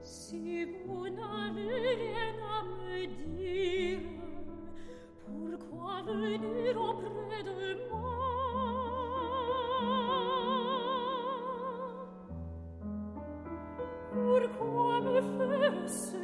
Si vous n'avez rien à me dire, pourquoi venir auprès de moi? Pourquoi me faire